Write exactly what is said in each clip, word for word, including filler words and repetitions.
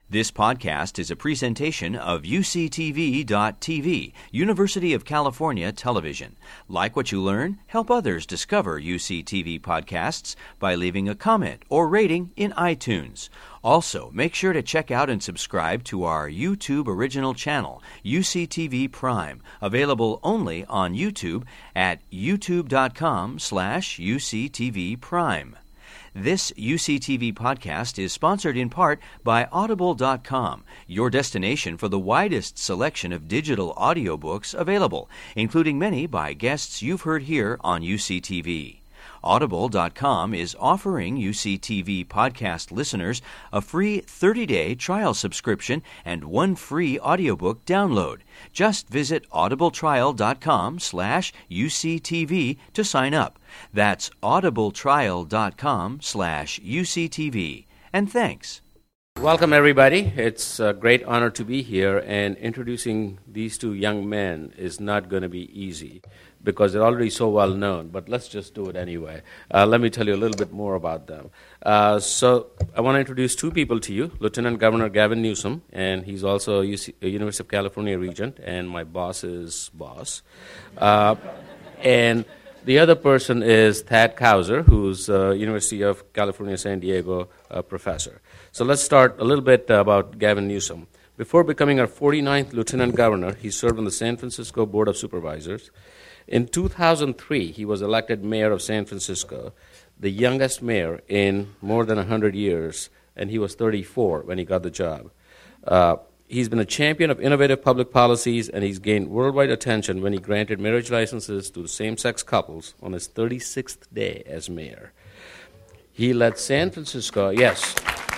This podcast is a presentation of U C T V dot T V, University of California Television. Like what you learn? Help others discover U C T V podcasts by leaving a comment or rating in iTunes. Also, make sure to check out and subscribe to our YouTube original channel, U C T V Prime, available only on YouTube at youtube dot com slash U C T V Prime. This U C T V podcast is sponsored in part by Audible dot com, your destination for the widest selection of digital audiobooks available, including many by guests you've heard here on U C T V. Audible dot com is offering U C T V podcast listeners a free thirty-day trial subscription and one free audiobook download. Just visit audible trial dot com slash U C T V to sign up. That's audible trial dot com slash U C T V. And thanks. Welcome, everybody. It's a great honor to be here, and introducing these two young men is not going to be easy because they're already so well known, but let's just do it anyway. Uh, let me tell you a little bit more about them. Uh, so I want to introduce two people to you, Lieutenant Governor Gavin Newsom, and he's also a, U C, a University of California regent, and my boss's boss. Uh, and the other person is Thad Kauser, who's a University of California, San Diego uh, professor. So let's start a little bit about Gavin Newsom. Before becoming our forty-ninth Lieutenant Governor, he served on the San Francisco Board of Supervisors. In two thousand three, he was elected mayor of San Francisco, the youngest mayor in more than one hundred years, and he was thirty-four when he got the job. Uh, he's been a champion of innovative public policies, and he's gained worldwide attention when he granted marriage licenses to same-sex couples on his thirty-sixth day as mayor. He led San Francisco, yes.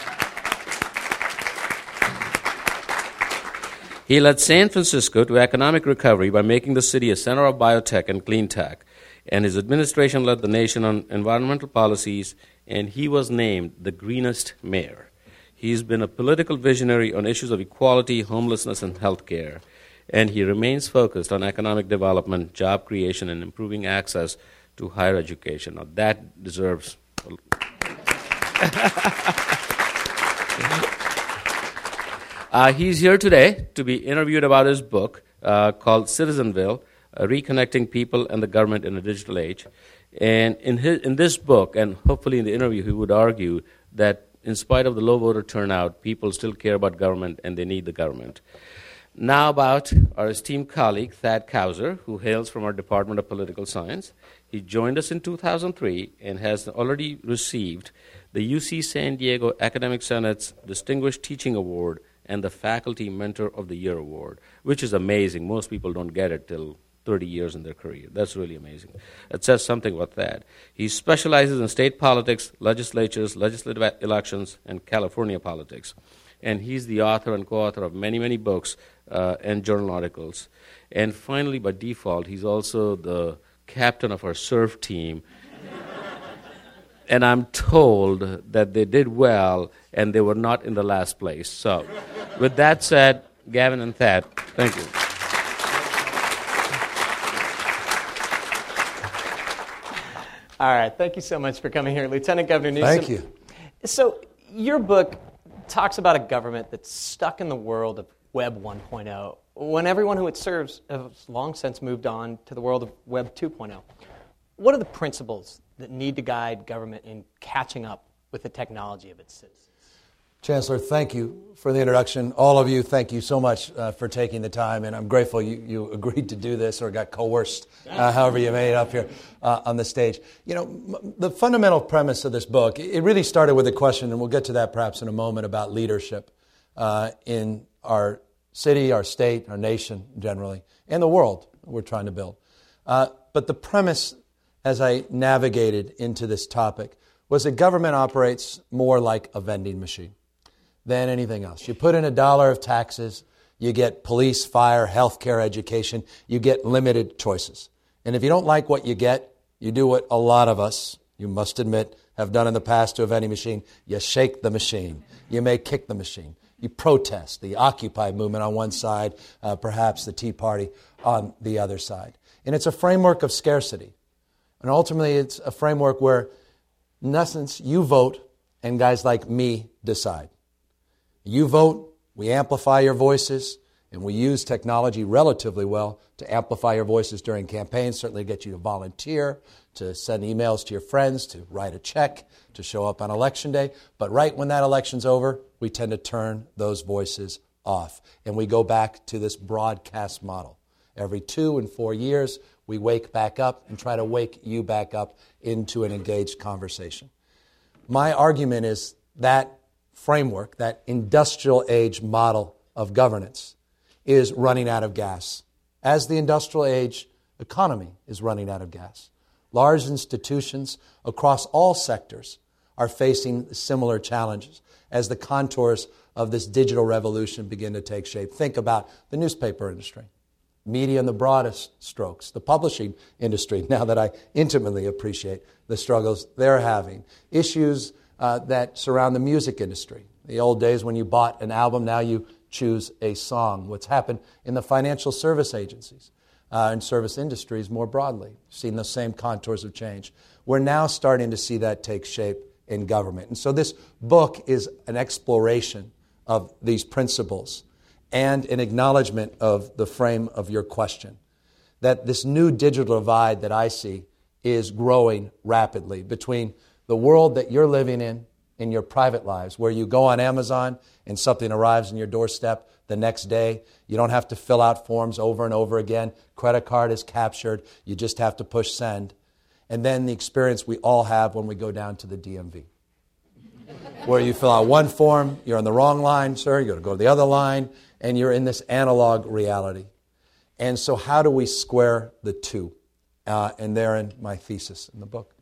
He led San Francisco to economic recovery by making the city a center of biotech and clean tech, and his administration led the nation on environmental policies, and he was named the greenest mayor. He's been a political visionary on issues of equality, homelessness, and health care, and he remains focused on economic development, job creation, and improving access to higher education. Now, that deserves Uh, he's here today to be interviewed about his book uh, called Citizenville, uh, Reconnecting People and the Government in a Digital Age. And in, his, in this book, and hopefully in the interview, he would argue that in spite of the low voter turnout, people still care about government and they need the government. Now about our esteemed colleague, Thad Kauser, who hails from our Department of Political Science. He joined us in two thousand three and has already received the U C San Diego Academic Senate's Distinguished Teaching Award and the Faculty Mentor of the Year Award, which is amazing. Most people don't get it till thirty years in their career. That's really amazing. It says something about that. He specializes in state politics, legislatures, legislative elections, and California politics. And he's the author and co-author of many, many books uh, and journal articles. And finally, by default, he's also the captain of our surf team. And I'm told that they did well and they were not in the last place. So, with that said, Gavin and Thad, thank you. All right, thank you so much for coming here, Lieutenant Governor Newsom. Thank you. So, your book talks about a government that's stuck in the world of Web one point oh, when everyone who it serves has long since moved on to the world of Web two point oh. What are the principles that need to guide government in catching up with the technology of its citizens? Chancellor, thank you for the introduction. All of you, thank you so much uh, for taking the time, and I'm grateful you, you agreed to do this or got coerced, uh, however you made it up here uh, on the stage. You know, m- the fundamental premise of this book, it really started with a question, and we'll get to that perhaps in a moment, about leadership uh, in our city, our state, our nation generally, and the world we're trying to build. Uh, but the premise, as I navigated into this topic, was that government operates more like a vending machine than anything else. You put in a dollar of taxes, you get police, fire, healthcare, education, you get limited choices. And if you don't like what you get, you do what a lot of us, you must admit, have done in the past to a vending machine. You shake the machine. You may kick the machine. You protest, the Occupy movement on one side, uh, perhaps the Tea Party on the other side. And it's a framework of scarcity. And ultimately, it's a framework where, in essence, you vote and guys like me decide. You vote, we amplify your voices, and we use technology relatively well to amplify your voices during campaigns, certainly get you to volunteer, to send emails to your friends, to write a check, to show up on Election Day. But right when that election's over, we tend to turn those voices off. And we go back to this broadcast model. Every two and four years, we wake back up and try to wake you back up into an engaged conversation. My argument is that framework, that industrial age model of governance, is running out of gas, as the industrial age economy is running out of gas. Large institutions across all sectors are facing similar challenges as the contours of this digital revolution begin to take shape. Think about the newspaper industry, media in the broadest strokes, the publishing industry, now that I intimately appreciate the struggles they're having, issues uh, that surround the music industry. The old days when you bought an album, now you choose a song. What's happened in the financial service agencies uh, and service industries more broadly, seen the same contours of change. We're now starting to see that take shape in government. And so this book is an exploration of these principles and an acknowledgement of the frame of your question, that this new digital divide that I see is growing rapidly between the world that you're living in, in your private lives, where you go on Amazon and something arrives on your doorstep the next day. You don't have to fill out forms over and over again. Credit card is captured. You just have to push send. And then the experience we all have when we go down to the D M V, where you fill out one form, you're on the wrong line, sir, you got to go to the other line, and you're in this analog reality. And so how do we square the two? Uh, and therein my thesis in the book.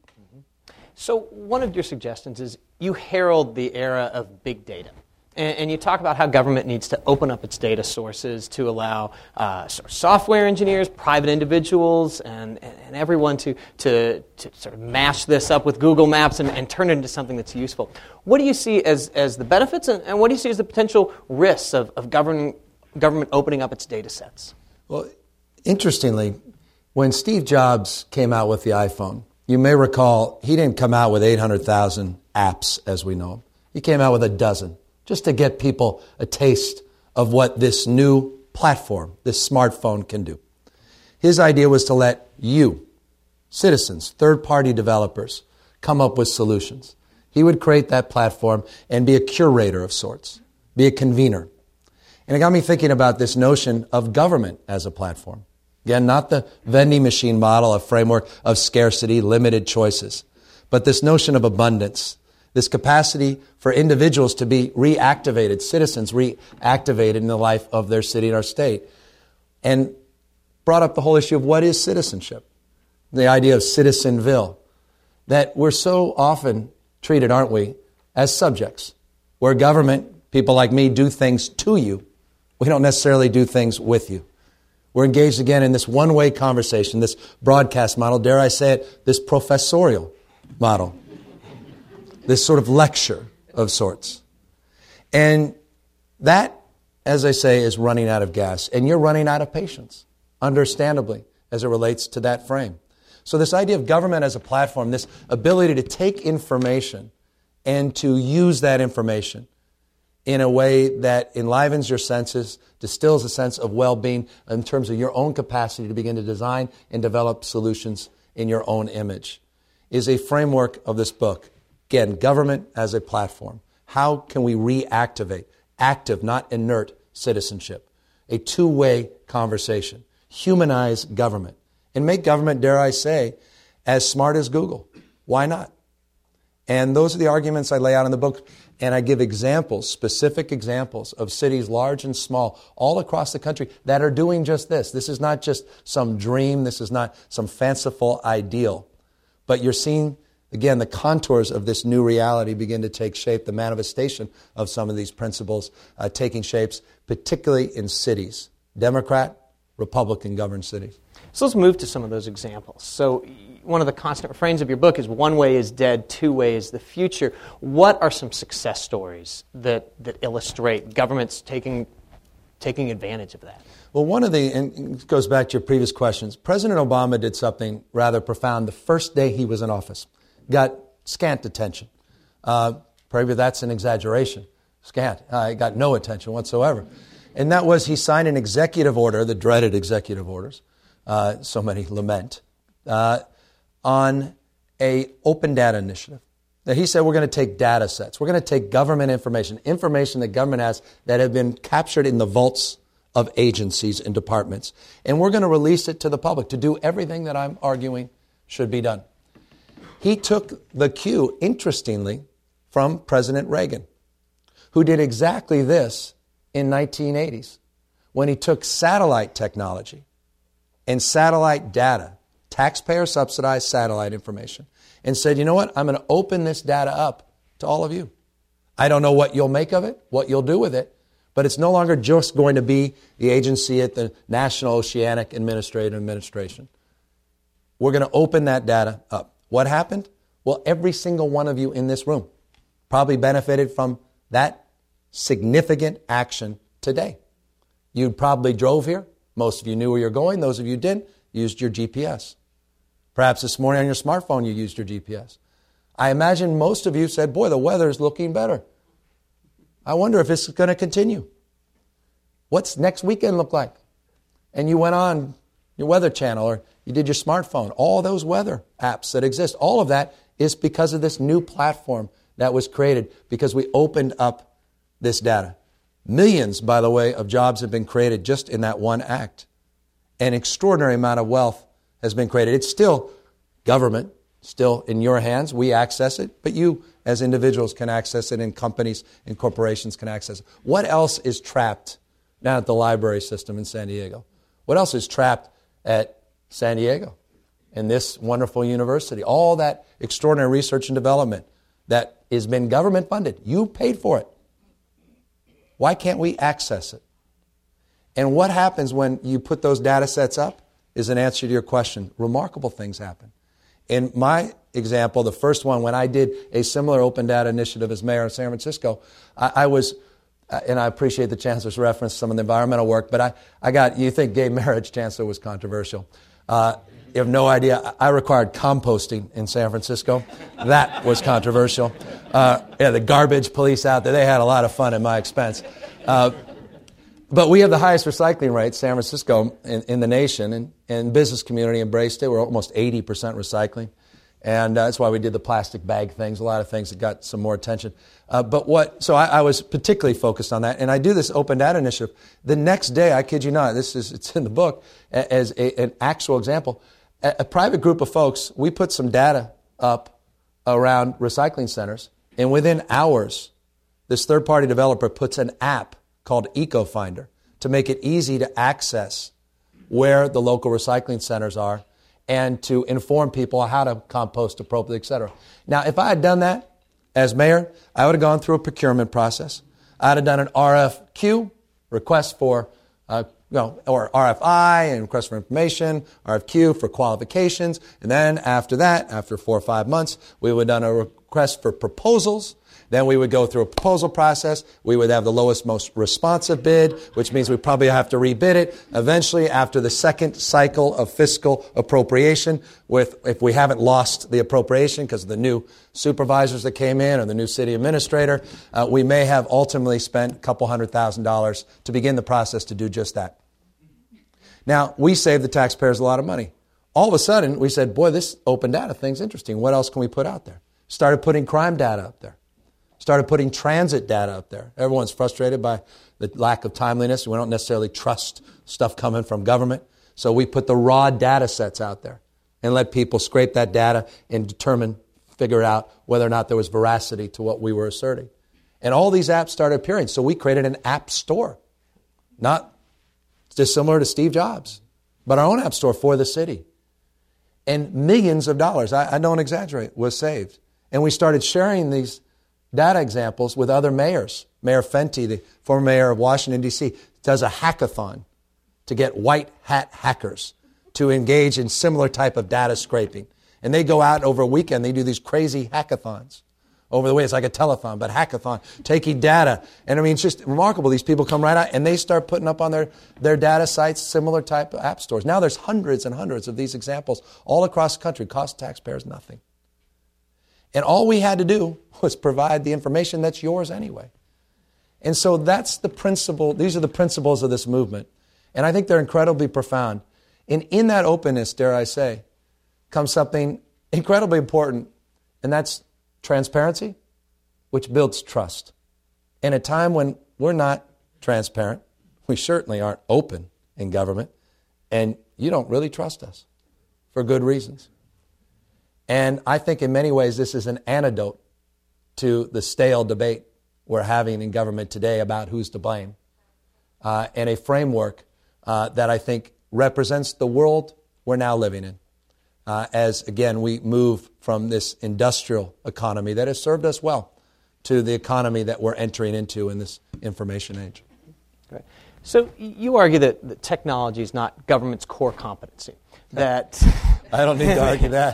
So one of your suggestions is you herald the era of big data. And, and you talk about how government needs to open up its data sources to allow uh, sort of software engineers, private individuals, and, and everyone to, to, to sort of mash this up with Google Maps and, and turn it into something that's useful. What do you see as, as the benefits, and, and what do you see as the potential risks of, of government, government opening up its data sets? Well, interestingly, when Steve Jobs came out with the iPhone, you may recall he didn't come out with eight hundred thousand apps as we know them. He came out with a dozen, just to get people a taste of what this new platform, this smartphone can do. His idea was to let you, citizens, third-party developers, come up with solutions. He would create that platform and be a curator of sorts, be a convener. And it got me thinking about this notion of government as a platform. Again, not the vending machine model, a framework of scarcity, limited choices, but this notion of abundance, this capacity for individuals to be reactivated, citizens reactivated in the life of their city and our state. And brought up the whole issue of what is citizenship, the idea of Citizenville, that we're so often treated, aren't we, as subjects, where government, people like me, do things to you. We don't necessarily do things with you. We're engaged again in this one-way conversation, this broadcast model, dare I say it, this professorial model, this sort of lecture of sorts. And that, as I say, is running out of gas. And you're running out of patience, understandably, as it relates to that frame. So this idea of government as a platform, this ability to take information and to use that information in a way that enlivens your senses, distills a sense of well-being in terms of your own capacity to begin to design and develop solutions in your own image, is a framework of this book. Again, government as a platform. How can we reactivate active, not inert citizenship? A two-way conversation. Humanize government. And make government, dare I say, as smart as Google. Why not? And those are the arguments I lay out in the book. And I give examples, specific examples of cities large and small all across the country that are doing just this. This is not just some dream. This is not some fanciful ideal. But you're seeing, again, the contours of this new reality begin to take shape, the manifestation of some of these principles uh, taking shapes, particularly in cities, Democrat, Republican governed cities. So let's move to some of those examples. So one of the constant refrains of your book is one way is dead, two way is the future. What are some success stories that, that illustrate governments taking, taking advantage of that? Well, one of the, and it goes back to your previous questions, President Obama did something rather profound the first day he was in office. Got scant attention. Uh, probably that's an exaggeration. scant. I got no attention whatsoever. And that was he signed an executive order, the dreaded executive orders, uh, so many lament, uh, on a open data initiative. Now, he said we're going to take data sets. We're going to take government information, information that government has that have been captured in the vaults of agencies and departments, and we're going to release it to the public to do everything that I'm arguing should be done. He took the cue, interestingly, from President Reagan, who did exactly this in nineteen eighties when he took satellite technology and satellite data, taxpayer-subsidized satellite information, and said, you know what, I'm going to open this data up to all of you. I don't know what you'll make of it, what you'll do with it, but it's no longer just going to be the agency at the National Oceanic Administrative Administration. We're going to open that data up. What happened? Well, every single one of you in this room probably benefited from that significant action today. You probably drove here. Most of you knew where you're going. Those of you who didn't used your G P S. Perhaps this morning on your smartphone you used your G P S. I imagine most of you said, boy, the weather's looking better. I wonder if this is going to continue. What's next weekend look like? And you went on your Weather Channel or you did your smartphone. All those weather apps that exist, all of that is because of this new platform that was created because we opened up this data. Millions, by the way, of jobs have been created just in that one act. An extraordinary amount of wealth has been created. It's still government, still in your hands. We access it, but you as individuals can access it and companies and corporations can access it. What else is trapped down at the library system in San Diego? What else is trapped at San Diego in this wonderful university? All that extraordinary research and development that has been government funded. You paid for it. Why can't we access it? And what happens when you put those data sets up is an answer to your question. Remarkable things happen. In my example, the first one, when I did a similar open data initiative as mayor of San Francisco, I, I was, uh, and I appreciate the chancellor's reference to some of the environmental work, but I, I got, you think gay marriage, chancellor, was controversial. Uh, you have no idea. I required composting in San Francisco. That was controversial. Uh, yeah, the garbage police out there, they had a lot of fun at my expense. Uh, but we have the highest recycling rate, San Francisco, in, in the nation, and, and business community embraced it. We're almost eighty percent recycling. And uh, that's why we did the plastic bag things, a lot of things that got some more attention. Uh, but what, so I, I was particularly focused on that, and I do this open data initiative. The next day, I kid you not, this is, it's in the book, as a, an actual example, a, a private group of folks, we put some data up around recycling centers, and within hours, this third-party developer puts an app called EcoFinder to make it easy to access where the local recycling centers are and to inform people how to compost appropriately, et cetera. Now, if I had done that as mayor, I would have gone through a procurement process. I'd have done an R F Q, request for, uh, you know, or R F I, and request for information, R F Q for qualifications, and then after that, after four or five months, we would have done a request for proposals. Then we would go through a proposal process. We would have the lowest, most responsive bid, which means we probably have to rebid it. Eventually, after the second cycle of fiscal appropriation, with if we haven't lost the appropriation because of the new supervisors that came in or the new city administrator, uh, we may have ultimately spent a couple hundred thousand dollars to begin the process to do just that. Now, we saved the taxpayers a lot of money. All of a sudden, we said, boy, this open data thing's interesting. What else can we put out there? Started putting crime data up there. Started putting transit data up there. Everyone's frustrated by the lack of timeliness. We don't necessarily trust stuff coming from government. So we put the raw data sets out there and let people scrape that data and determine, figure out whether or not there was veracity to what we were asserting. And all these apps started appearing. So we created an app store. Not dissimilar to Steve Jobs, but our own app store for the city. And millions of dollars, I, I don't exaggerate, was saved. And we started sharing these data examples with other mayors. Mayor Fenty, the former mayor of Washington, D C, does a hackathon to get white hat hackers to engage in similar type of data scraping. And they go out over a weekend, they do these crazy hackathons. Over the way, it's like a telethon, but hackathon, taking data. And I mean, it's just remarkable. These people come right out and they start putting up on their, their data sites similar type of app stores. Now there's hundreds and hundreds of these examples all across the country. Cost taxpayers nothing. And all we had to do was provide the information that's yours anyway. And so that's the principle. These are the principles of this movement. And I think they're incredibly profound. And in that openness, dare I say, comes something incredibly important, and that's transparency, which builds trust. In a time when we're not transparent, we certainly aren't open in government, and you don't really trust us for good reasons. And I think in many ways this is an antidote to the stale debate we're having in government today about who's to blame, uh, and a framework uh, that I think represents the world we're now living in. Uh, as, again, we move from this industrial economy that has served us well to the economy that we're entering into in this information age. Right. So you argue that, that technology is not government's core competency. That I don't need to argue that.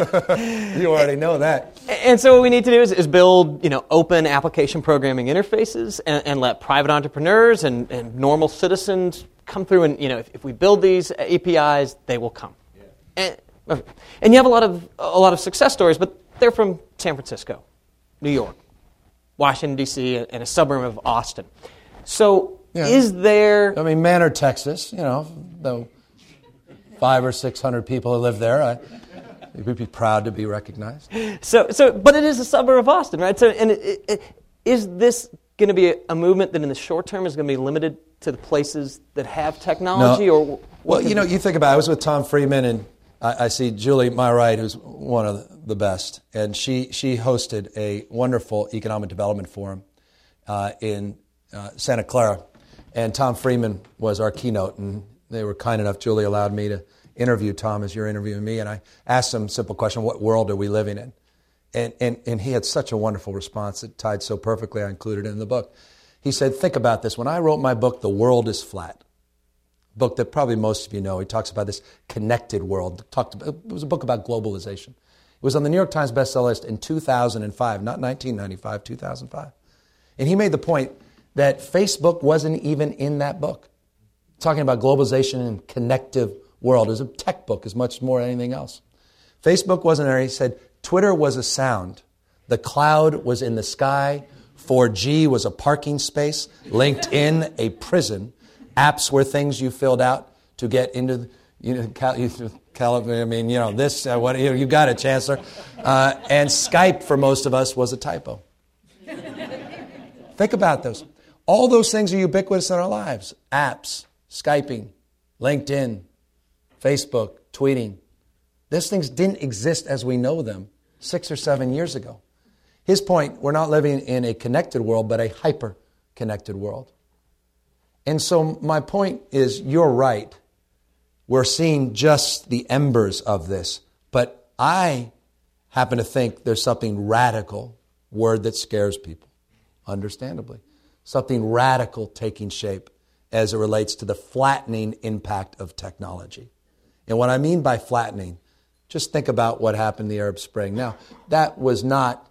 You already know that. And so what we need to do is, is build, you know, open application programming interfaces and, and let private entrepreneurs and, and normal citizens come through. And, you know, if, if we build these A P Is, they will come. Yeah. And, and you have a lot of a lot of success stories, but they're from San Francisco, New York, Washington, D C, and a suburb of Austin. So yeah. Is there... I mean, Manor, Texas, you know, though five or six hundred people who live there, I would be proud to be recognized. So, so, but it is a suburb of Austin, right? So, and it, it, is this going to be a, a movement that in the short term is going to be limited to the places that have technology? No. Or Well, you know, you think about it. I was with Tom Friedman, and I, I see Julie, my right, who's one of the best, and she, she hosted a wonderful economic development forum uh, in uh, Santa Clara. And Tom Friedman was our keynote, and they were kind enough. Julie allowed me to interview Tom as you're interviewing me, and I asked him a simple question: what world are we living in? And, and, and he had such a wonderful response that tied so perfectly. I included it in the book. He said, think about this. When I wrote my book, The World is Flat, a book that probably most of you know, he talks about this connected world. Talked about, it was a book about globalization. It was on the New York Times bestseller list in two thousand five, not nineteen ninety-five, two thousand five. And he made the point that Facebook wasn't even in that book. Talking about globalization and connective world. It was a tech book as much more than anything else. Facebook wasn't there. He said Twitter was a sound. The cloud was in the sky. four G was a parking space. LinkedIn, a prison. Apps were things you filled out to get into the, you know, Cal, Cal, I mean, you know, this, uh, what, you, you got it, Chancellor. Uh, and Skype, for most of us, was a typo. Think about those. All those things are ubiquitous in our lives. Apps, Skyping, LinkedIn, Facebook, tweeting. These things didn't exist as we know them six or seven years ago. His point, we're not living in a connected world, but a hyper-connected world. And so my point is, you're right. We're seeing just the embers of this. But I happen to think there's something radical, word that scares people, understandably. Something radical taking shape as it relates to the flattening impact of technology. And what I mean by flattening, just think about what happened in the Arab Spring. Now, that was not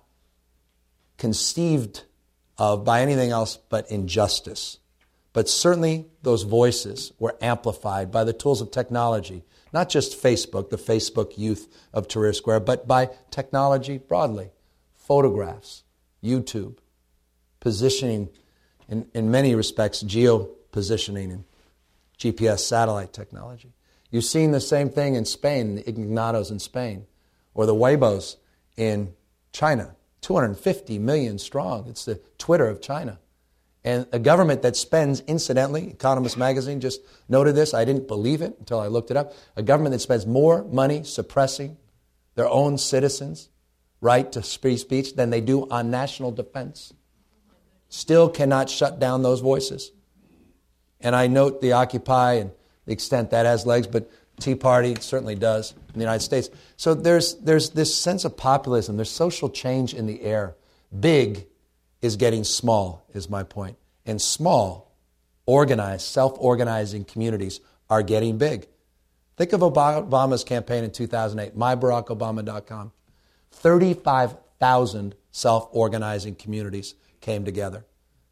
conceived of by anything else but injustice. But certainly those voices were amplified by the tools of technology, not just Facebook, the Facebook youth of Tahrir Square, but by technology broadly. Photographs, YouTube, positioning, in, in many respects, geo-positioning and G P S satellite technology. You've seen the same thing in Spain, the Ignatos in Spain, or the Weibos in China, two hundred fifty million strong. It's the Twitter of China. And a government that spends, incidentally, Economist Magazine just noted this, I didn't believe it until I looked it up, a government that spends more money suppressing their own citizens' right to free speech than they do on national defense. Still cannot shut down those voices. And I note the Occupy and the extent that has legs, but Tea Party certainly does in the United States. So there's there's this sense of populism. There's social change in the air. Big is getting small, is my point. And small, organized, self-organizing communities are getting big. Think of Obama's campaign in two thousand eight, my barack obama dot com. thirty-five thousand self-organizing communities came together.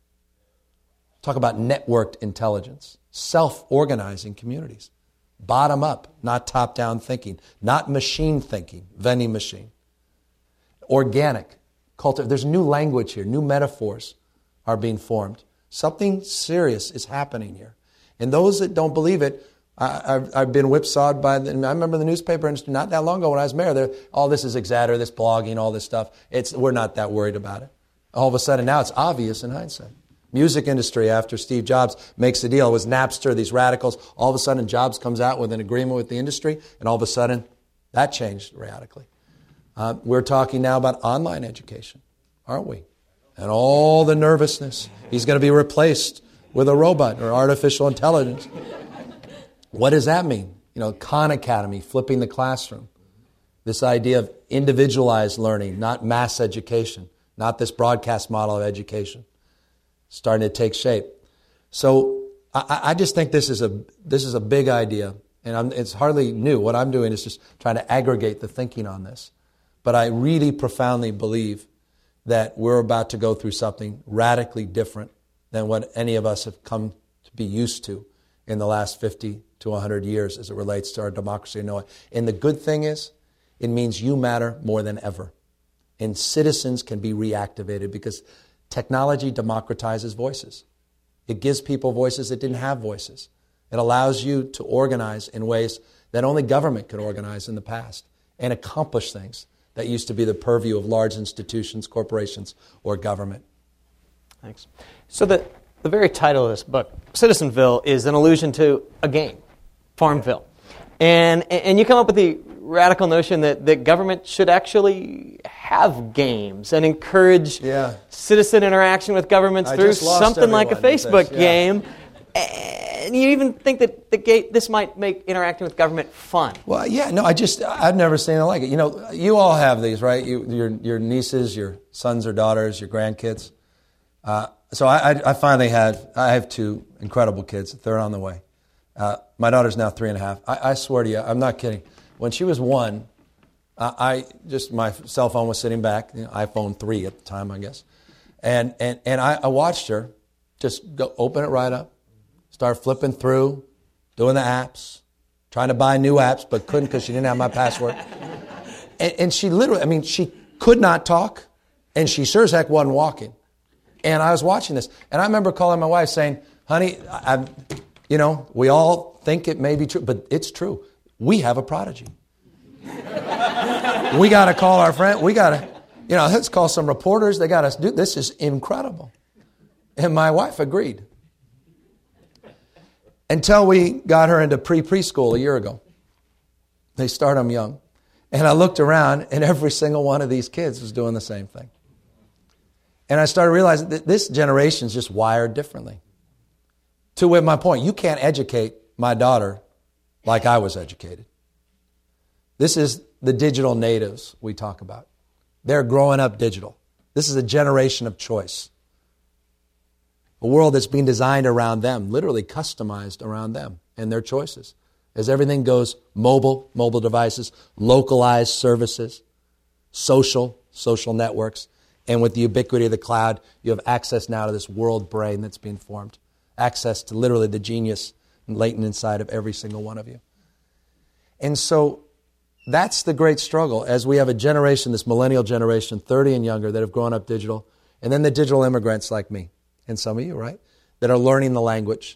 Talk about networked intelligence. Self-organizing communities. Bottom up, not top-down thinking. Not machine thinking, vending machine. Organic. Culti- There's new language here. New metaphors are being formed. Something serious is happening here. And those that don't believe it, I, I've, I've been whipsawed by, the, I remember the newspaper industry not that long ago when I was mayor, all this is exaggerated, this blogging, all this stuff. It's, we're not that worried about it. All of a sudden now it's obvious in hindsight. Music industry, after Steve Jobs makes the deal, it was Napster, these radicals. All of a sudden Jobs comes out with an agreement with the industry, and all of a sudden that changed radically. Uh, we're talking now about online education, aren't we? And all the nervousness. He's going to be replaced with a robot or artificial intelligence. What does that mean? You know, Khan Academy, flipping the classroom. This idea of individualized learning, not mass education, not this broadcast model of education, starting to take shape. So I, I just think this is a this is a big idea, and I'm, it's hardly new. What I'm doing is just trying to aggregate the thinking on this. But I really profoundly believe that we're about to go through something radically different than what any of us have come to be used to in the last fifty to one hundred years as it relates to our democracy. And the good thing is, it means you matter more than ever. And citizens can be reactivated because technology democratizes voices. It gives people voices that didn't have voices. It allows you to organize in ways that only government could organize in the past and accomplish things that used to be the purview of large institutions, corporations, or government. Thanks. So the, the very title of this book, Citizenville, is an allusion to a game, Farmville. And, and you come up with the radical notion that, that government should actually have games and encourage yeah. citizen interaction with governments I through just lost something like a Facebook yeah. game. And you even think that the gate, this might make interacting with government fun. Well, yeah, no, I just, I've never seen it like it. You know, you all have these, right? You, your, your nieces, your sons or daughters, your grandkids. Uh, so I, I, I finally had, I have two incredible kids. They're on the way. Uh, my daughter's now three and a half. I, I swear to you, I'm not kidding. When she was one, uh, I just, my cell phone was sitting back, you know, iPhone three at the time, I guess. And, and, and I, I watched her just go open it right up. Start flipping through, doing the apps, trying to buy new apps, but couldn't because she didn't have my password. And, and she literally, I mean, she could not talk, and she sure as heck wasn't walking. And I was watching this, and I remember calling my wife saying, honey, I, I, you know, we all think it may be true, but it's true. We have a prodigy. We got to call our friend. We got to, you know, let's call some reporters. They got to do, this is incredible. And my wife agreed. Until we got her into pre-preschool a year ago. They start them young. And I looked around, and every single one of these kids was doing the same thing. And I started realizing that this generation is just wired differently. To with my point, you can't educate my daughter like I was educated. This is the digital natives we talk about. They're growing up digital. This is a generation of choice. A world that's being designed around them, literally customized around them and their choices. As everything goes mobile, mobile devices, localized services, social, social networks, and with the ubiquity of the cloud, you have access now to this world brain that's being formed. Access to literally the genius latent inside of every single one of you. And so that's the great struggle as we have a generation, this millennial generation, thirty and younger, that have grown up digital, and then the digital immigrants like me. And some of you, right, that are learning the language.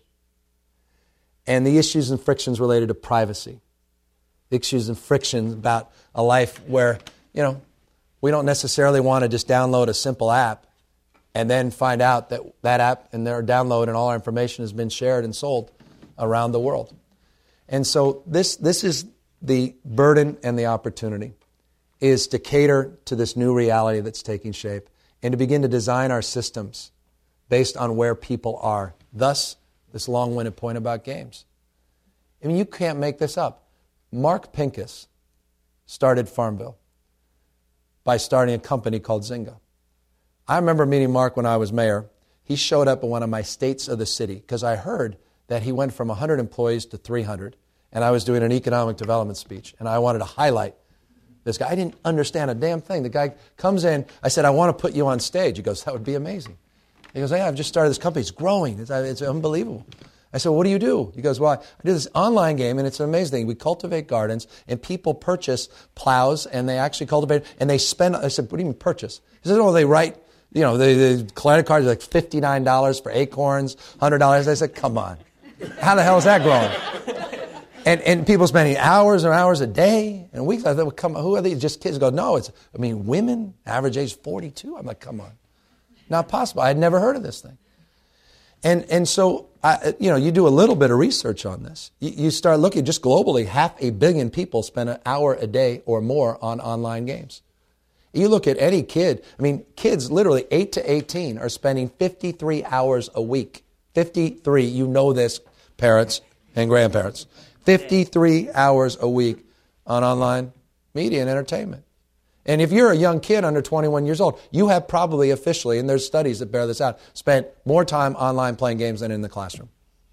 And the issues and frictions related to privacy. The issues and frictions about a life where, you know, we don't necessarily want to just download a simple app and then find out that that app and their download and all our information has been shared and sold around the world. And so this, this is the burden and the opportunity, is to cater to this new reality that's taking shape and to begin to design our systems based on where people are. Thus, this long-winded point about games. I mean, you can't make this up. Mark Pincus started Farmville by starting a company called Zynga. I remember meeting Mark when I was mayor. He showed up in one of my states of the city because I heard that he went from one hundred employees to three hundred, and I was doing an economic development speech, and I wanted to highlight this guy. I didn't understand a damn thing. The guy comes in. I said, I want to put you on stage. He goes, that would be amazing. He goes, yeah, I've just started this company. It's growing. It's, it's unbelievable. I said, well, what do you do? He goes, well, I do this online game, and it's an amazing thing. We cultivate gardens, and people purchase plows, and they actually cultivate, and they spend, I said, what do you mean purchase? He said, oh, they write You know, the, the credit cards are like fifty-nine dollars for Acorns, one hundred dollars. I said, come on. How the hell is that growing? And and people spending hours and hours a day and weeks. I thought, come on, who are these? Just kids? Go, no, it's, I mean, women, average age forty-two. I'm like, come on. Not possible. I had never heard of this thing. And and so, I, you know, you do a little bit of research on this. You, you start looking, just globally, half a billion people spend an hour a day or more on online games. You look at any kid, I mean, kids literally eight to eighteen are spending fifty-three hours a week. fifty-three, you know this, parents and grandparents. fifty-three hours a week on online media and entertainment. And if you're a young kid under twenty-one years old, you have probably officially, and there's studies that bear this out, spent more time online playing games than in the classroom.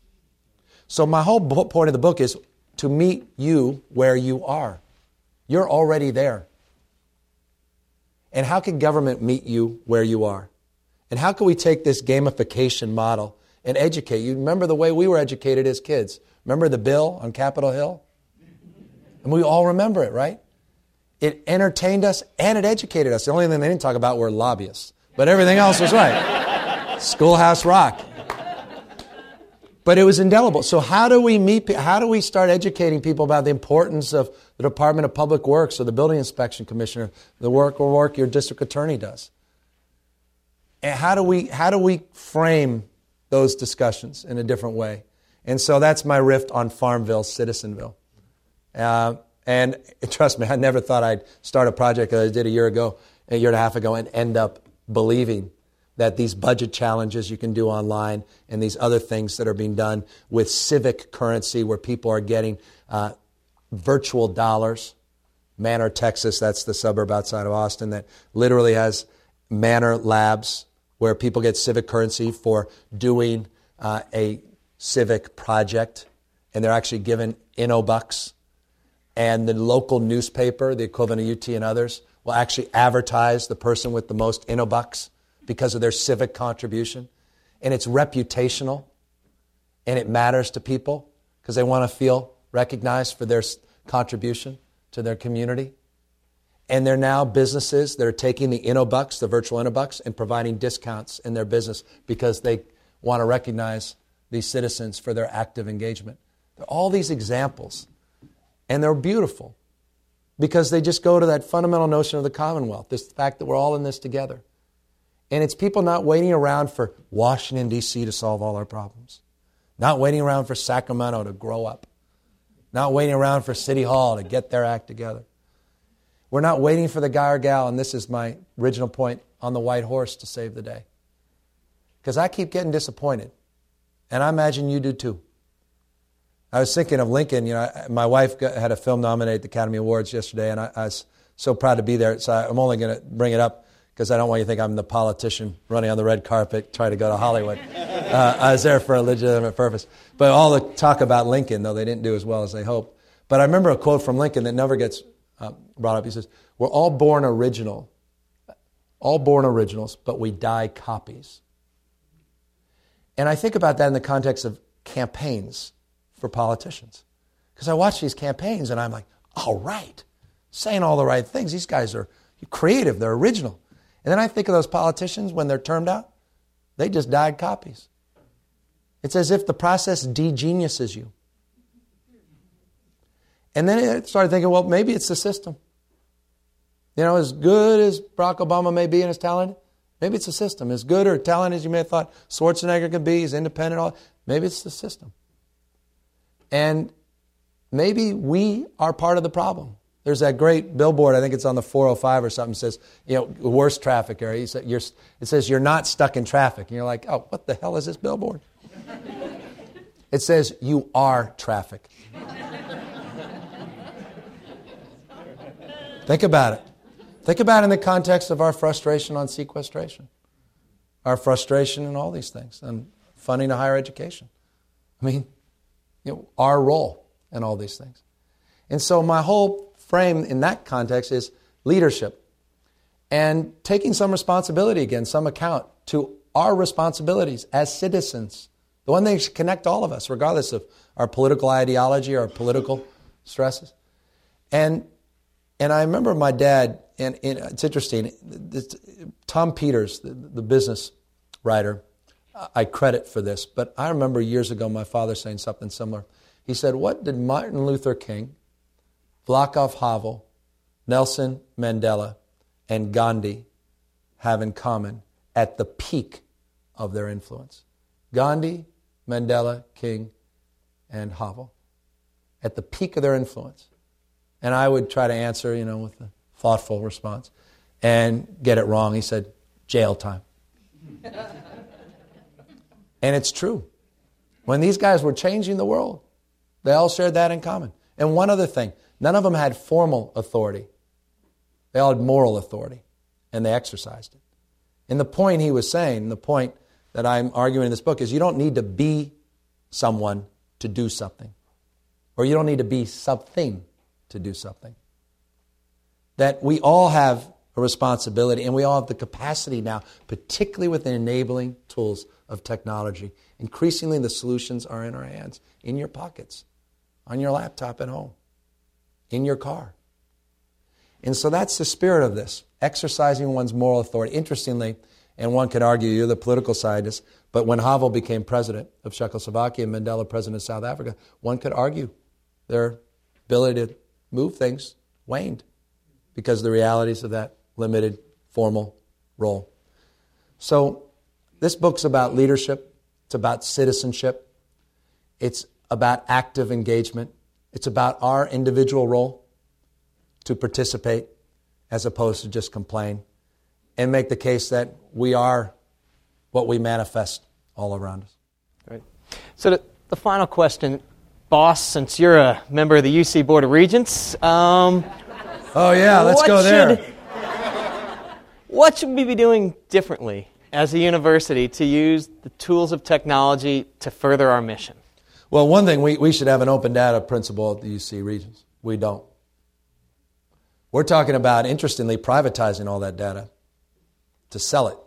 So my whole point of the book is to meet you where you are. You're already there. And how can government meet you where you are? And how can we take this gamification model and educate you? Remember the way we were educated as kids. Remember the bill on Capitol Hill? And we all remember it, right? It entertained us and it educated us. The only thing they didn't talk about were lobbyists. But everything else was right. Schoolhouse Rock. But it was indelible. So how do we meet, how do we start educating people about the importance of the Department of Public Works or the Building Inspection Commissioner, the work or work your district attorney does? And how do we, how do we frame those discussions in a different way? And so that's my riff on Farmville, Citizenville. Uh, and trust me, I never thought I'd start a project that I did a year ago, a year and a half ago, and end up believing that these budget challenges you can do online and these other things that are being done with civic currency where people are getting uh, virtual dollars. Manor, Texas, that's the suburb outside of Austin that literally has Manor Labs where people get civic currency for doing uh, a civic project, and they're actually given InnoBucks. And the local newspaper, the equivalent of U T and others, will actually advertise the person with the most InnoBucks because of their civic contribution. And it's reputational, and it matters to people because they want to feel recognized for their contribution to their community. And they're now businesses that are taking the InnoBucks, the virtual InnoBucks, and providing discounts in their business because they want to recognize these citizens for their active engagement. There are all these examples. And they're beautiful because they just go to that fundamental notion of the Commonwealth, this fact that we're all in this together. And it's people not waiting around for Washington, D C to solve all our problems, not waiting around for Sacramento to grow up, not waiting around for City Hall to get their act together. We're not waiting for the guy or gal, and this is my original point, on the white horse to save the day. Because I keep getting disappointed, and I imagine you do too. I was thinking of Lincoln. You know, my wife got, had a film nominated at the Academy Awards yesterday, and I, I was so proud to be there. So I'm only going to bring it up because I don't want you to think I'm the politician running on the red carpet trying to go to Hollywood. Uh, I was there for a legitimate purpose. But all the talk about Lincoln, though they didn't do as well as they hoped. But I remember a quote from Lincoln that never gets uh, brought up. He says, "We're all born original, all born originals, but we die copies." And I think about that in the context of campaigns for politicians. Because I watch these campaigns and I'm like, all right, saying all the right things. These guys are creative, they're original. And then I think of those politicians when they're termed out, they just died copies. It's as if the process de-geniuses you. And then I started thinking, well, maybe it's the system. You know, as good as Barack Obama may be and as talented, maybe it's the system. As good or talented as you may have thought Schwarzenegger could be, he's independent, all, maybe it's the system. And maybe we are part of the problem. There's that great billboard, I think it's on the four oh five or something, says, you know, worst traffic area. You're, it says you're not stuck in traffic. And you're like, oh, what the hell is this billboard? It says you are traffic. Think about it. Think about it in the context of our frustration on sequestration, our frustration in all these things, and funding of higher education. I mean, you know, our role in all these things. And so my whole frame in that context is leadership and taking some responsibility again, some account to our responsibilities as citizens. The one thing that should connect all of us, regardless of our political ideology or our political stresses. And And I remember my dad, and, and it's interesting, this, Tom Peters, the, the business writer, I credit for this, but I remember years ago my father saying something similar. He said, what did Martin Luther King, Václav Havel, Nelson Mandela, and Gandhi have in common at the peak of their influence? Gandhi, Mandela, King, and Havel, at the peak of their influence. And I would try to answer, you know, with a thoughtful response and get it wrong. He said, jail time. And it's true. When these guys were changing the world, they all shared that in common. And one other thing, none of them had formal authority. They all had moral authority, and they exercised it. And the point he was saying, the point that I'm arguing in this book is you don't need to be someone to do something. Or you don't need to be something to do something. That we all have a responsibility, and we all have the capacity now, particularly with the enabling tools of technology. Increasingly, the solutions are in our hands, in your pockets, on your laptop at home, in your car. And so that's the spirit of this, exercising one's moral authority. Interestingly, and one could argue, you're the political scientist, but when Havel became president of Czechoslovakia and Mandela president of South Africa, one could argue their ability to move things waned because of the realities of that limited formal role. So this book's about leadership. It's about citizenship. It's about active engagement. It's about our individual role to participate as opposed to just complain and make the case that we are what we manifest all around us. Great. So the, the final question, boss, since you're a member of the U C Board of Regents. Um, oh, yeah, let's go there. Should, what should we be doing differently as a university to use the tools of technology to further our mission? Well, one thing, we, we should have an open data principle at the U C Regents. We don't. We're talking about, interestingly, privatizing all that data to sell it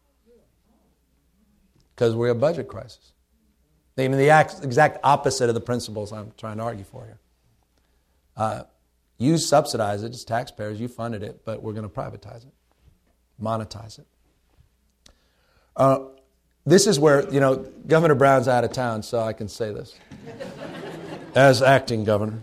because we're a budget crisis. I mean, the exact opposite of the principles I'm trying to argue for here. Uh, you subsidize it, it's taxpayers, you funded it, but we're going to privatize it, monetize it. Uh, this is where, you know, Governor Brown's out of town, so I can say this. As acting governor.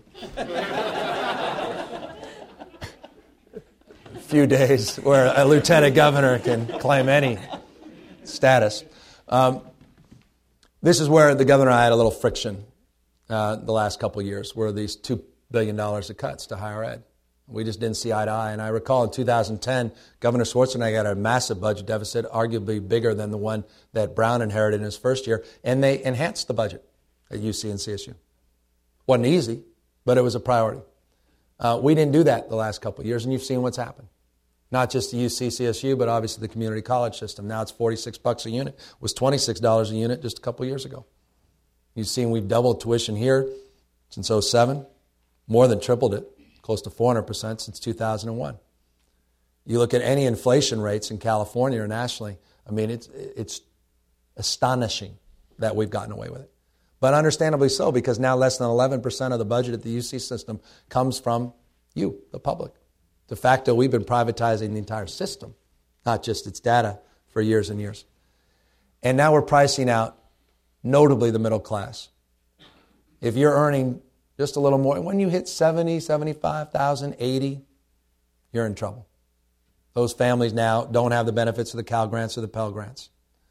A few days where a lieutenant governor can claim any status. Um, this is where the governor and I had a little friction uh, the last couple of years, where these two billion dollars of cuts to higher ed. We just didn't see eye to eye. And I recall in two thousand ten, Governor Schwarzenegger had a massive budget deficit, arguably bigger than the one that Brown inherited in his first year, and they enhanced the budget at U C and C S U. Wasn't easy, but it was a priority. Uh, we didn't do that the last couple of years, and you've seen what's happened. Not just the U C, C S U, but obviously the community college system. Now it's forty-six bucks a unit. It was twenty-six dollars a unit just a couple of years ago. You've seen we've doubled tuition here since oh seven, more than tripled it, close to four hundred percent since two thousand one. You look at any inflation rates in California or nationally, I mean, it's, it's astonishing that we've gotten away with it. But understandably so, because now less than eleven percent of the budget at the U C system comes from you, the public. De facto, we've been privatizing the entire system, not just its data, for years and years. And now we're pricing out, notably, the middle class. If you're earning just a little more, when you hit seventy, seventy-five thousand, eighty, you're in trouble. Those families now don't have the benefits of the Cal Grants or the Pell Grants.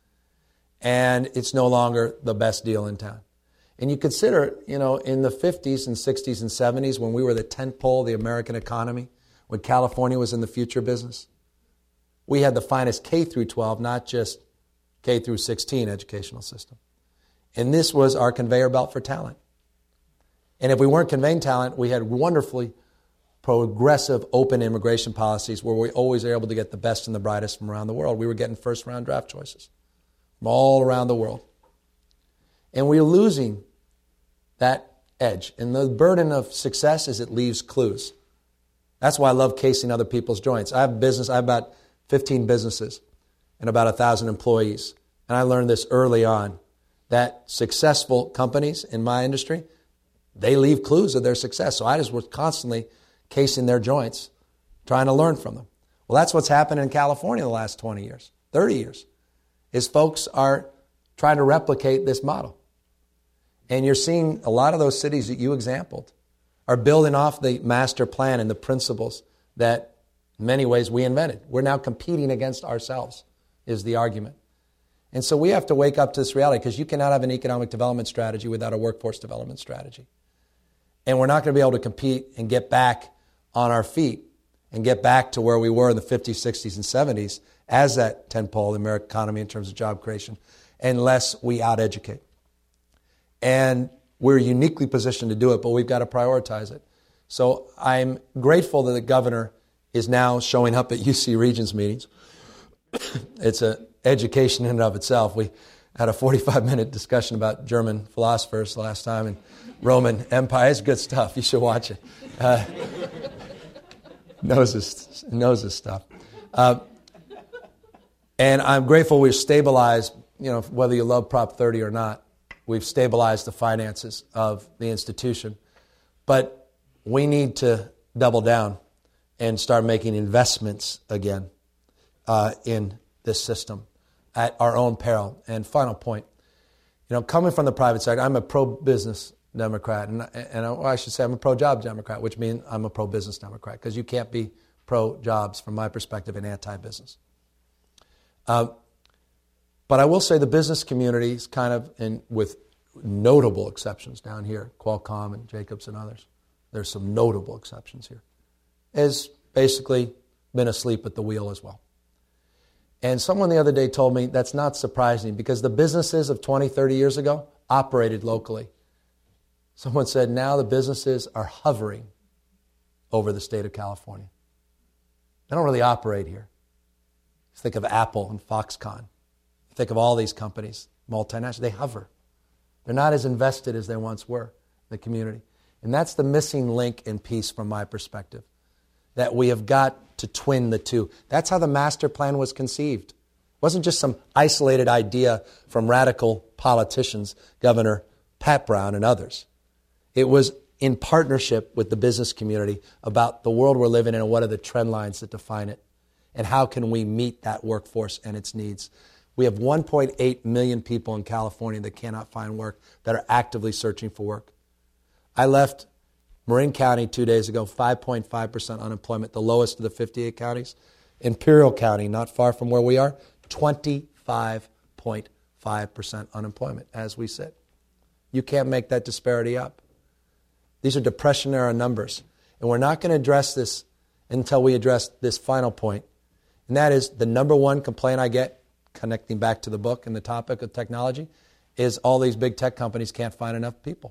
And it's no longer the best deal in town. And you consider, you know, in the fifties and sixties and seventies, when we were the tent pole of the American economy, when California was in the future business, we had the finest K through twelve, not just K through sixteen educational system. And this was our conveyor belt for talent. And if we weren't conveying talent, we had wonderfully progressive open immigration policies where we always were able to get the best and the brightest from around the world. We were getting first round draft choices from all around the world. And we're losing that edge. And the burden of success is it leaves clues. That's why I love casing other people's joints. I have a business, I have about fifteen businesses and about one thousand employees. And I learned this early on, that successful companies in my industry, they leave clues of their success. So I just was constantly casing their joints, trying to learn from them. Well, that's what's happened in California the last twenty years, thirty years, is folks are trying to replicate this model. And you're seeing a lot of those cities that you exampled are building off the master plan and the principles that in many ways we invented. We're now competing against ourselves, is the argument. And so we have to wake up to this reality, because you cannot have an economic development strategy without a workforce development strategy. And we're not going to be able to compete and get back on our feet and get back to where we were in the fifties, sixties, and seventies as that tentpole in the American economy in terms of job creation, unless we out-educate. And we're uniquely positioned to do it, but we've got to prioritize it. So I'm grateful that the governor is now showing up at U C Regents meetings. It's an education in and of itself. We had a forty-five minute discussion about German philosophers last time and Roman Empire. It's good stuff. You should watch it. Uh, knows his, knows his stuff. Uh, and I'm grateful we've stabilized, you know, whether you love Prop thirty or not, we've stabilized the finances of the institution. But we need to double down and start making investments again uh, in this system at our own peril. And final point, you know, coming from the private sector, I'm a pro-business Democrat, and, and I, I should say I'm a pro-job Democrat, which means I'm a pro-business Democrat, because you can't be pro-jobs from my perspective and anti-business. Uh, but I will say the business community is kind of, in, with notable exceptions down here, Qualcomm and Jacobs and others, there's some notable exceptions here, has basically been asleep at the wheel as well. And someone the other day told me that's not surprising, because the businesses of twenty, thirty years ago operated locally. Someone said now the businesses are hovering over the state of California. They don't really operate here. Think of Apple and Foxconn. Think of all these companies, multinational. They hover. They're not as invested as they once were in the community. And that's the missing link and piece from my perspective, that we have got to twin the two. That's how the master plan was conceived. It wasn't just some isolated idea from radical politicians, Governor Pat Brown and others. It was in partnership with the business community about the world we're living in and what are the trend lines that define it, and how can we meet that workforce and its needs. We have one point eight million people in California that cannot find work, that are actively searching for work. I left Marin County two days ago, five point five percent unemployment, the lowest of the fifty-eight counties. Imperial County, not far from where we are, twenty-five point five percent unemployment as we sit. You can't make that disparity up. These are Depression-era numbers. And we're not going to address this until we address this final point. And that is the number one complaint I get, connecting back to the book and the topic of technology, is all these big tech companies can't find enough people.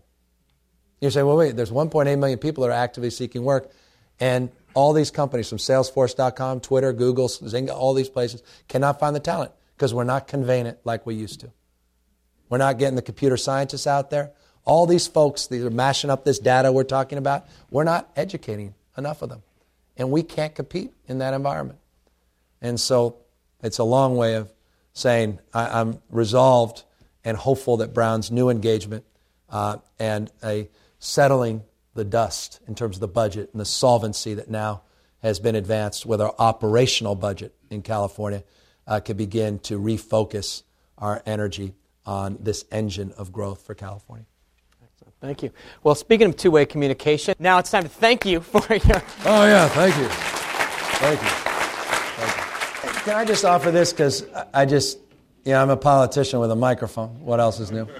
You say, well, wait, there's one point eight million people that are actively seeking work, and all these companies from Salesforce dot com, Twitter, Google, Zynga, all these places cannot find the talent because we're not conveying it like we used to. We're not getting the computer scientists out there. All these folks, these are mashing up this data we're talking about. We're not educating enough of them, and we can't compete in that environment. And so it's a long way of saying I, I'm resolved and hopeful that Brown's new engagement uh, and a settling the dust in terms of the budget and the solvency that now has been advanced with our operational budget in California uh, can begin to refocus our energy on this engine of growth for California. Excellent. Thank you. Well, speaking of two-way communication, now it's time to thank you for your... Oh, yeah, thank you. Thank you. Thank you. Can I just offer this? Because I just, you know, I'm a politician with a microphone. What else is new?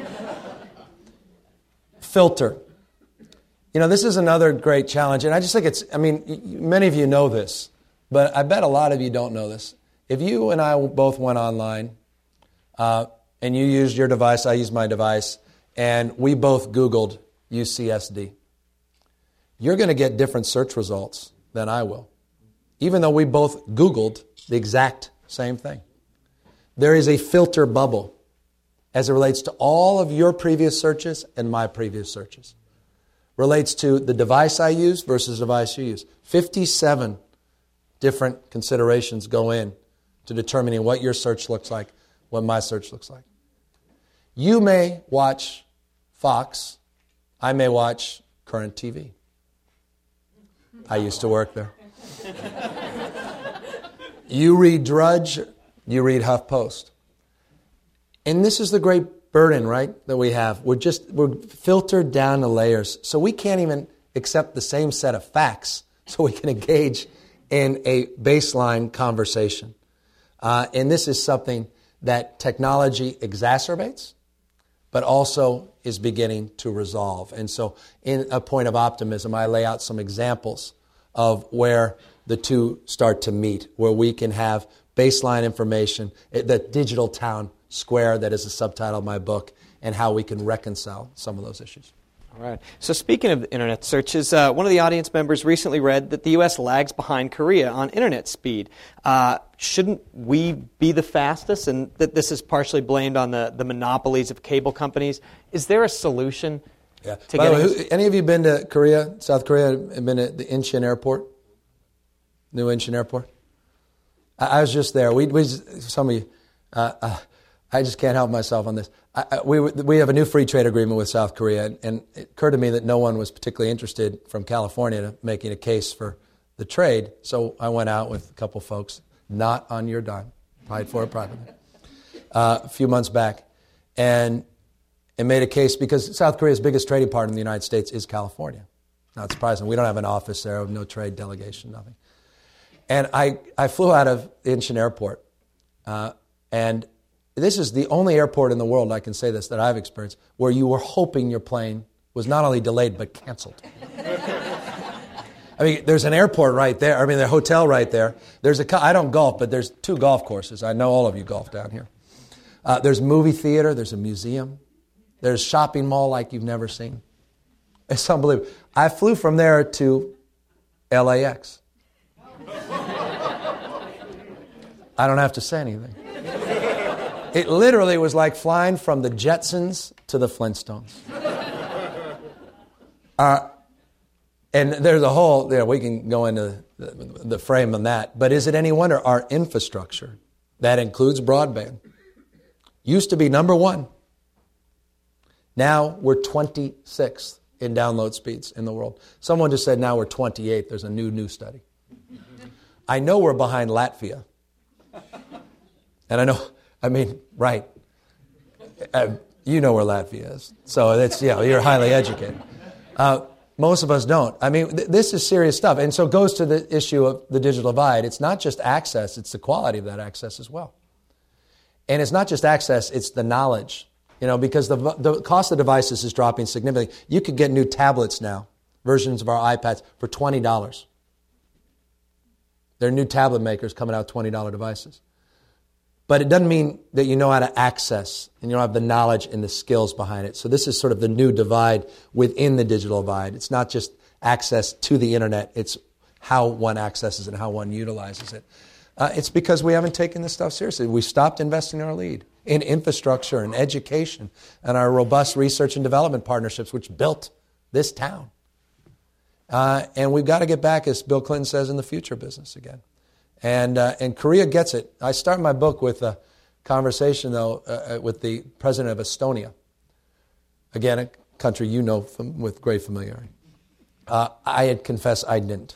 Filter. You know, this is another great challenge, and I just think it's, I mean, many of you know this, but I bet a lot of you don't know this. If you and I both went online, uh, and you used your device, I used my device, and we both Googled U C S D, you're going to get different search results than I will, even though we both Googled the exact same thing. There is a filter bubble as it relates to all of your previous searches and my previous searches. Relates to the device I use versus the device you use. fifty-seven different considerations go in to determining what your search looks like, what my search looks like. You may watch Fox. I may watch Current T V. I used to work there. You read Drudge, you read HuffPost. And this is the great burden, right, that we have. We're just, we're filtered down to layers. So we can't even accept the same set of facts so we can engage in a baseline conversation. Uh, and this is something that technology exacerbates, but also is beginning to resolve. And so in a point of optimism, I lay out some examples of where the two start to meet, where we can have baseline information, the digital town square that is the subtitle of my book, and how we can reconcile some of those issues. All right. So speaking of internet searches, uh, one of the audience members recently read that the U S lags behind Korea on internet speed. Uh, shouldn't we be the fastest, and that this is partially blamed on the, the monopolies of cable companies? Is there a solution yeah. to By the getting... way, who, any of you been to Korea, South Korea, been at the Incheon Airport? New Incheon Airport? I, I was just there. We, we some of you... Uh, uh, I just can't help myself on this. I, I, we we have a new free trade agreement with South Korea, and, and it occurred to me that no one was particularly interested from California to making a case for the trade. So I went out with a couple folks, not on your dime, paid for it privately, uh, a few months back, and and made a case because South Korea's biggest trading partner in the United States is California. Not surprising. We don't have an office there, no trade delegation, nothing. And I, I flew out of Incheon Airport, uh, and this is the only airport in the world, I can say this, that I've experienced, where you were hoping your plane was not only delayed, but canceled. I mean, there's an airport right there. I mean, there's a hotel right there. There's a, I don't golf, but there's two golf courses. I know all of you golf down here. Uh, there's a movie theater. There's a museum. There's a shopping mall like you've never seen. It's unbelievable. I flew from there to L A X. I don't have to say anything. It literally was like flying from the Jetsons to the Flintstones. Uh, and there's a whole, you know, we can go into the, the frame on that, but is it any wonder our infrastructure, that includes broadband, used to be number one. Now we're twenty-sixth in download speeds in the world. Someone just said now we're twenty-eighth. There's a new, new study. I know we're behind Latvia. And I know... I mean, right. Uh, you know where Latvia is. So that's, you know, you're highly educated. Uh, most of us don't. I mean, th- this is serious stuff. And so it goes to the issue of the digital divide. It's not just access, it's the quality of that access as well. And it's not just access, it's the knowledge. You know, because the, the cost of devices is dropping significantly. You could get new tablets now, versions of our iPads, for twenty dollars. There are new tablet makers coming out with twenty dollars devices. But it doesn't mean that you know how to access and you don't have the knowledge and the skills behind it. So this is sort of the new divide within the digital divide. It's not just access to the internet. It's how one accesses and how one utilizes it. Uh, it's because we haven't taken this stuff seriously. We stopped investing in our lead in infrastructure and education and our robust research and development partnerships, which built this town. Uh, and we've got to get back, as Bill Clinton says, in the future business again. And uh, and Korea gets it. I start my book with a conversation, though, uh, with the president of Estonia. Again, a country you know from, with great familiarity. Uh, I had confessed I didn't.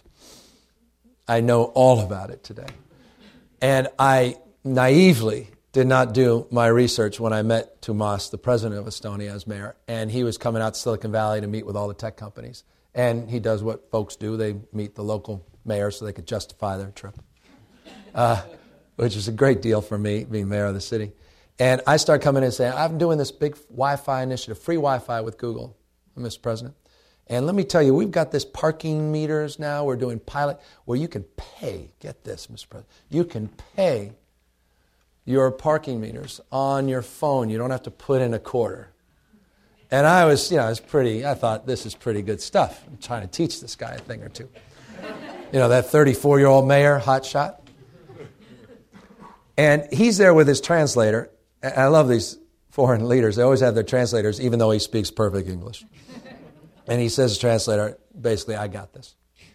I know all about it today. And I naively did not do my research when I met Tuomas, the president of Estonia, as mayor. And he was coming out to Silicon Valley to meet with all the tech companies. And he does what folks do. They meet the local mayor so they could justify their trip. Uh, which is a great deal for me, being mayor of the city. And I start coming in and saying, I'm doing this big Wi-Fi initiative, free Wi-Fi with Google, Mister President. And let me tell you, we've got this parking meters now. We're doing pilot where you can pay, get this, Mister President, you can pay your parking meters on your phone. You don't have to put in a quarter. And I was, you know, I was pretty, I thought, this is pretty good stuff. I'm trying to teach this guy a thing or two. You know, that thirty-four-year-old mayor, hot shot. And he's there with his translator. And I love these foreign leaders. They always have their translators, even though he speaks perfect English. And he says to the translator, basically, I got this.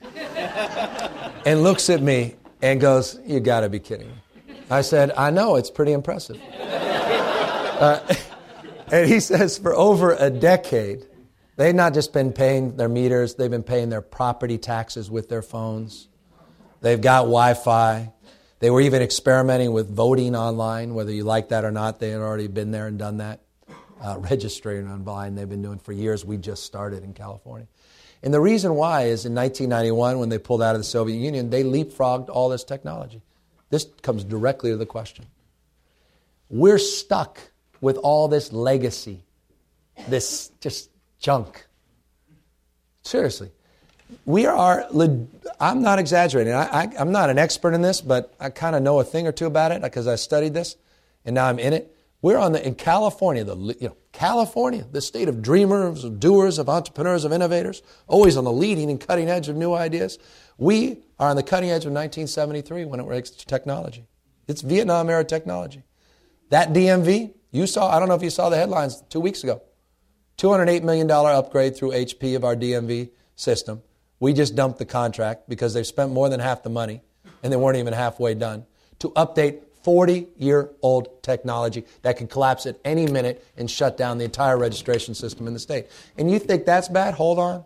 And looks at me and goes, you got to be kidding me. I said, I know, it's pretty impressive. Uh, and he says, for over a decade, They've not just been paying their meters, they've been paying their property taxes with their phones. They've got Wi-Fi. They were even experimenting with voting online, whether you like that or not. They had already been there and done that. Uh, registering online, they've been doing for years. We just started in California. And the reason why is in nineteen ninety-one, when they pulled out of the Soviet Union, they leapfrogged all this technology. This comes directly to the question. We're stuck with all this legacy, this just junk. Seriously. We are, I'm not exaggerating. I, I, I'm not an expert in this, but I kind of know a thing or two about it because I studied this, and now I'm in it. We're on the in California, the you know California, the state of dreamers, of doers, of entrepreneurs, of innovators, always on the leading and cutting edge of new ideas. We are on the cutting edge of nineteen seventy-three when it relates to technology. It's Vietnam era technology. That D M V, you saw, I don't know if you saw the headlines two weeks ago, two hundred eight million dollars upgrade through H P of our D M V system. We just dumped the contract because they've spent more than half the money and they weren't even halfway done to update forty-year-old technology that can collapse at any minute and shut down the entire registration system in the state. And you think that's bad? Hold on.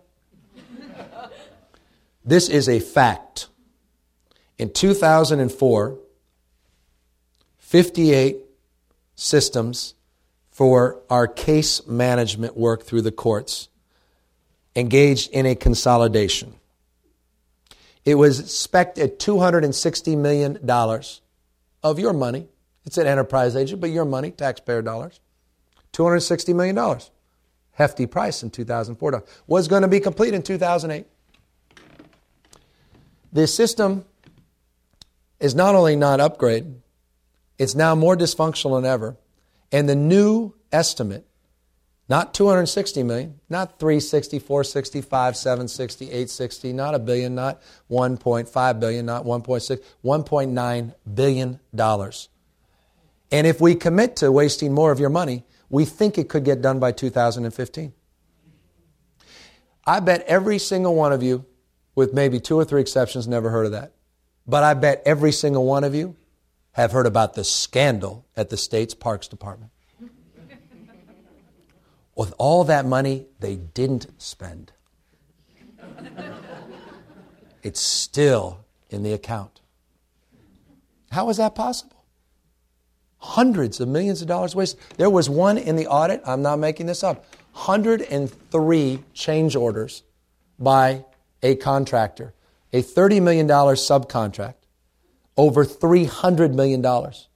This is a fact. In two thousand four, fifty-eight systems for our case management work through the courts engaged in a consolidation. It was spec'd at two hundred sixty million dollars of your money. It's an enterprise agent, but your money, taxpayer dollars. two hundred sixty million dollars. Hefty price in two thousand four. Was going to be complete in two thousand eight. The system is not only not upgraded, it's now more dysfunctional than ever. And the new estimate, not two hundred sixty million, not three sixty, four sixty-five, seven sixty, eight sixty, not a billion, not one point five billion, not one point six, one point nine billion dollars. And if we commit to wasting more of your money, we think it could get done by two thousand fifteen. I bet every single one of you, with maybe two or three exceptions, never heard of that. But I bet every single one of you have heard about the scandal at the state's Parks Department. With all that money they didn't spend. It's still in the account. How is that possible? Hundreds of millions of dollars wasted. There was one in the audit, I'm not making this up, one hundred three change orders by a contractor, a thirty million dollars subcontract, over three hundred million dollars.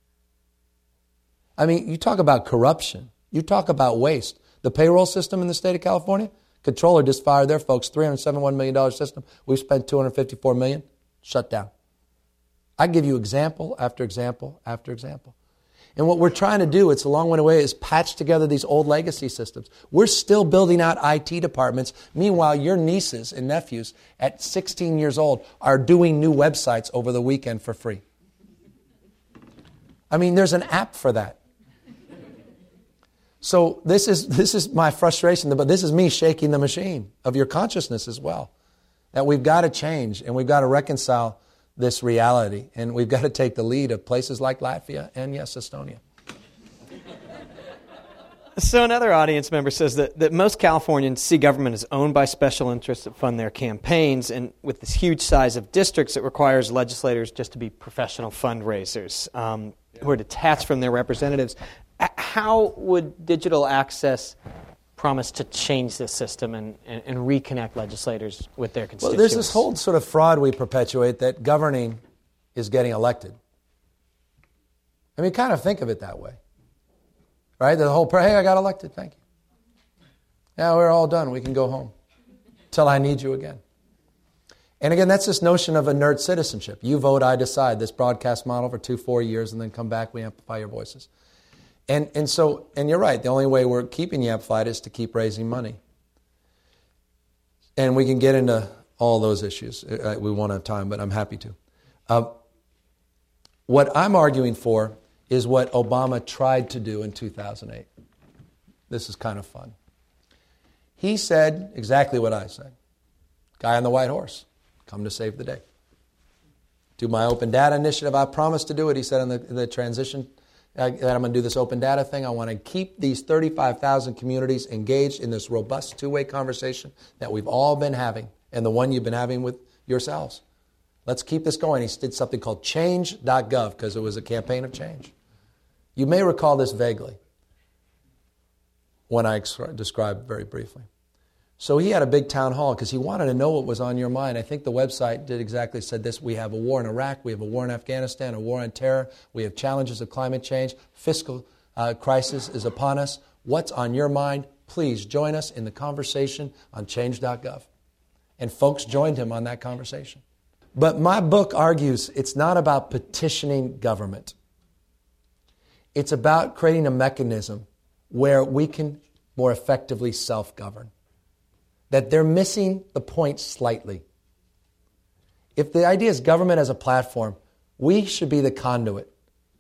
I mean, you talk about corruption. You talk about waste. The payroll system in the state of California, Controller just fired their folks, three hundred seventy-one million dollars system. We've spent two hundred fifty-four million dollars, shut down. I give you example after example after example. And what we're trying to do, it's a long way away, is patch together these old legacy systems. We're still building out I T departments. Meanwhile, your nieces and nephews at sixteen years old are doing new websites over the weekend for free. I mean, there's an app for that. So this is this is my frustration, but this is me shaking the machine of your consciousness as well. That we've got to change and we've got to reconcile this reality. And we've got to take the lead of places like Latvia and, yes, Estonia. So another audience member says that, that most Californians see government as owned by special interests that fund their campaigns, and with this huge size of districts, it requires legislators just to be professional fundraisers um, who are detached from their representatives. How would digital access promise to change this system and, and, and reconnect legislators with their constituents? Well, there's this whole sort of fraud we perpetuate that governing is getting elected. I mean, kind of think of it that way. Right? The whole, hey, I got elected, thank you. Now we're all done, we can go home. Till I need you again. And again, that's this notion of inert citizenship. You vote, I decide. This broadcast model for two, four years, and then come back, we amplify your voices. And and so, and you're right, the only way we're keeping you amplified is to keep raising money. And we can get into all those issues. We won't have time, but I'm happy to. Uh, what I'm arguing for is what Obama tried to do in two thousand eight. This is kind of fun. He said exactly what I said. Guy on the white horse, come to save the day. Do my open data initiative, I promised to do it, he said in the, in the transition uh, that I'm going to do this open data thing. I want to keep these thirty-five thousand communities engaged in this robust two-way conversation that we've all been having and the one you've been having with yourselves. Let's keep this going. He did something called change dot gov because it was a campaign of change. You may recall this vaguely when I ex- described very briefly. So he had a big town hall because he wanted to know what was on your mind. I think the website did exactly said this. We have a war in Iraq. We have a war in Afghanistan, a war on terror. We have challenges of climate change. Fiscal uh, crisis is upon us. What's on your mind? Please join us in the conversation on change dot gov. And folks joined him on that conversation. But my book argues it's not about petitioning government. It's about creating a mechanism where we can more effectively self-govern. That they're missing the point slightly. If the idea is government as a platform, we should be the conduit.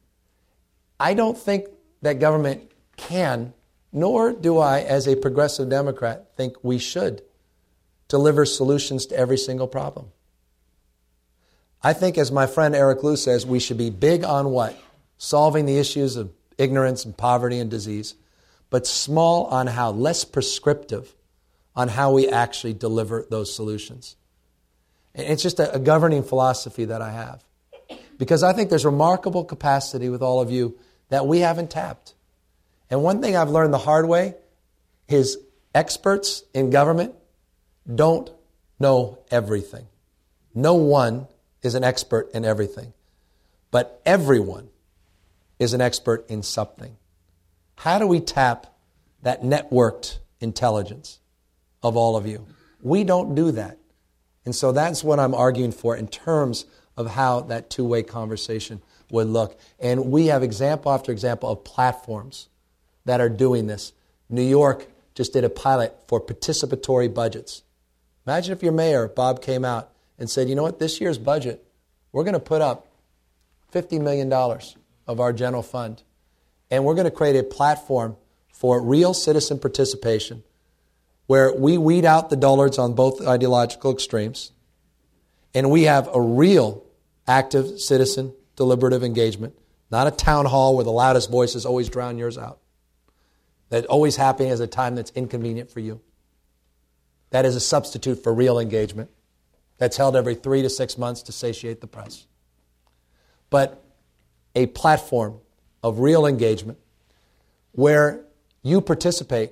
I don't think that government can, nor do I, as a progressive Democrat, think we should deliver solutions to every single problem. I think, as my friend Eric Liu says, we should be big on what? Solving the issues of ignorance and poverty and disease, but small on how, less prescriptive on how we actually deliver those solutions. And it's just a, a governing philosophy that I have. Because I think there's remarkable capacity with all of you that we haven't tapped. And one thing I've learned the hard way is experts in government don't know everything. No one is an expert in everything. But everyone is an expert in something. How do we tap that networked intelligence of all of you? We don't do that. And so that's what I'm arguing for in terms of how that two-way conversation would look. And we have example after example of platforms that are doing this. New York just did a pilot for participatory budgets. Imagine if your mayor, Bob, came out and said, you know what, this year's budget, we're going to put up fifty million dollars of our general fund. And we're going to create a platform for real citizen participation where we weed out the dullards on both ideological extremes, and we have a real active citizen deliberative engagement, not a town hall where the loudest voices always drown yours out. That always happening at a time that's inconvenient for you. That is a substitute for real engagement that's held every three to six months to satiate the press. But a platform of real engagement where you participate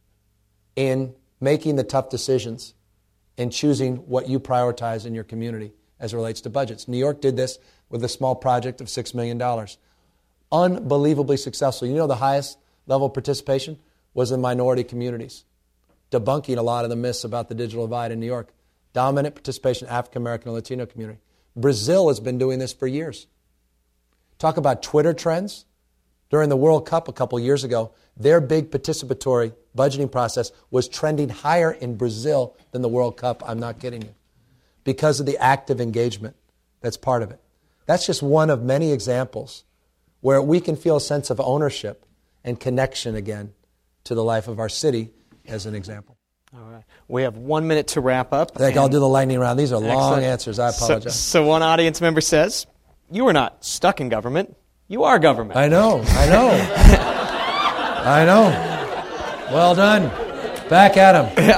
in making the tough decisions and choosing what you prioritize in your community as it relates to budgets. New York did this with a small project of six million dollars. Unbelievably successful. You know the highest level of participation was in minority communities, debunking a lot of the myths about the digital divide in New York. Dominant participation in African American and Latino community. Brazil has been doing this for years. Talk about Twitter trends. During the World Cup a couple years ago, their big participatory budgeting process was trending higher in Brazil than the World Cup. I'm not kidding you. Because of the active engagement that's part of it. That's just one of many examples where we can feel a sense of ownership and connection again to the life of our city as an example. All right. We have one minute to wrap up. I think I'll do the lightning round. These are Excellent. long answers. I apologize. So, so one audience member says, you are not stuck in government. You are government. I know. I know. I know. Well done. Back at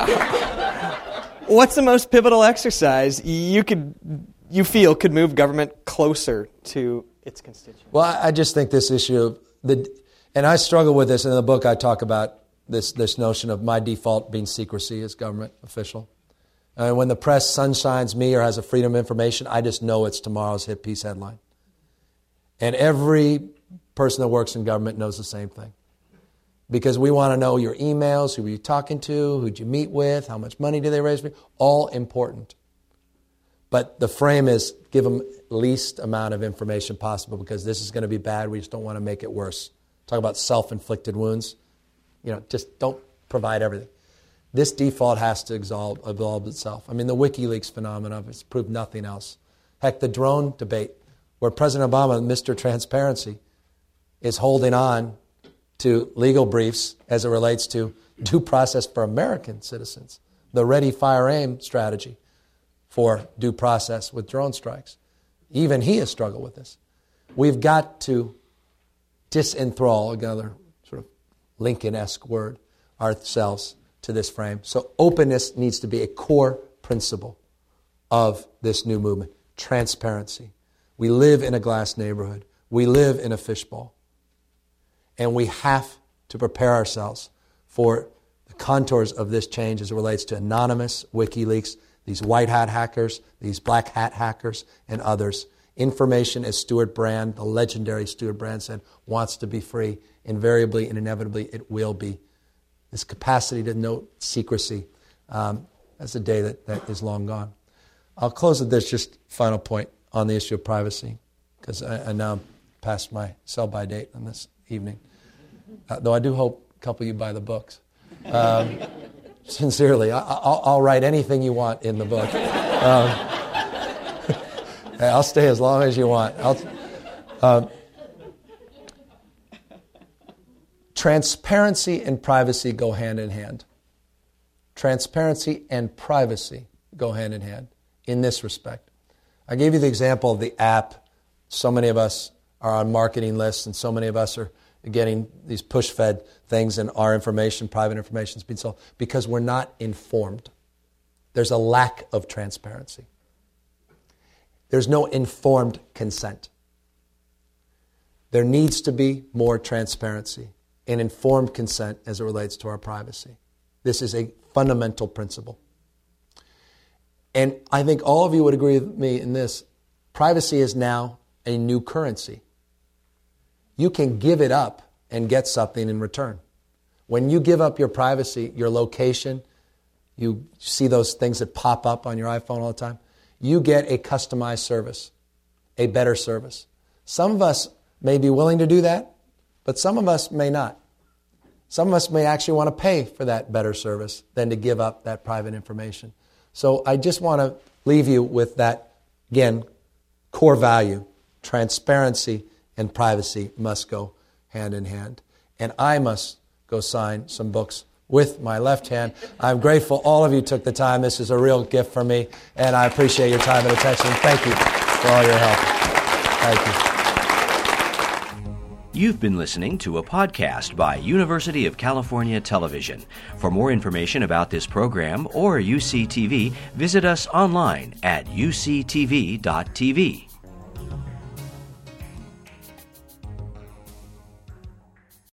him. What's the most pivotal exercise you could, you feel could move government closer to its constituents? Well, I just think this issue of the, and I struggle with this in the book. I talk about this this notion of my default being secrecy as government official. And when the press sunshines me or has a freedom of information, I just know it's tomorrow's hit piece headline. And every person that works in government knows the same thing. Because we want to know your emails, who were you talking to, who'd you meet with, how much money did they raise for you, all important. But the frame is give them least amount of information possible because this is going to be bad. We just don't want to make it worse. Talk about self-inflicted wounds. You know, just don't provide everything. This default has to exalt, evolve itself. I mean, the WikiLeaks phenomenon has proved nothing else. Heck, the drone debate, where President Obama, Mister Transparency, is holding on to legal briefs as it relates to due process for American citizens, the ready, fire, aim strategy for due process with drone strikes. Even he has struggled with this. We've got to disenthrall, another sort of Lincoln-esque word, ourselves to this frame. So openness needs to be a core principle of this new movement. Transparency. We live in a glass neighborhood. We live in a fishbowl. And we have to prepare ourselves for the contours of this change as it relates to anonymous WikiLeaks, these white hat hackers, these black hat hackers, and others. Information, as Stuart Brand, the legendary Stuart Brand said, wants to be free. Invariably and inevitably it will be. This capacity to note secrecy, um, that's a day that, that is long gone. I'll close with this just final point on the issue of privacy, because I, I now am past my sell-by date on this evening. Uh, though I do hope a couple of you buy the books. Um, sincerely, I, I'll, I'll write anything you want in the book. Um, I'll stay as long as you want. I'll, uh, transparency and privacy go hand in hand. Transparency and privacy go hand in hand in this respect. I gave you the example of the app. So many of us are on marketing lists, and so many of us are getting these push-fed things, and our information, private information, is being sold because we're not informed. There's a lack of transparency. There's no informed consent. There needs to be more transparency and informed consent as it relates to our privacy. This is a fundamental principle. And I think all of you would agree with me in this. Privacy is now a new currency. You can give it up and get something in return. When you give up your privacy, your location, you see those things that pop up on your iPhone all the time, you get a customized service, a better service. Some of us may be willing to do that, but some of us may not. Some of us may actually want to pay for that better service than to give up that private information. So I just want to leave you with that, again, core value. Transparency and privacy must go hand in hand. And I must go sign some books with my left hand. I'm grateful all of you took the time. This is a real gift for me, and I appreciate your time and attention. Thank you for all your help. Thank you. You've been listening to a podcast by University of California Television. For more information about this program or U C T V, visit us online at U C T V dot T V.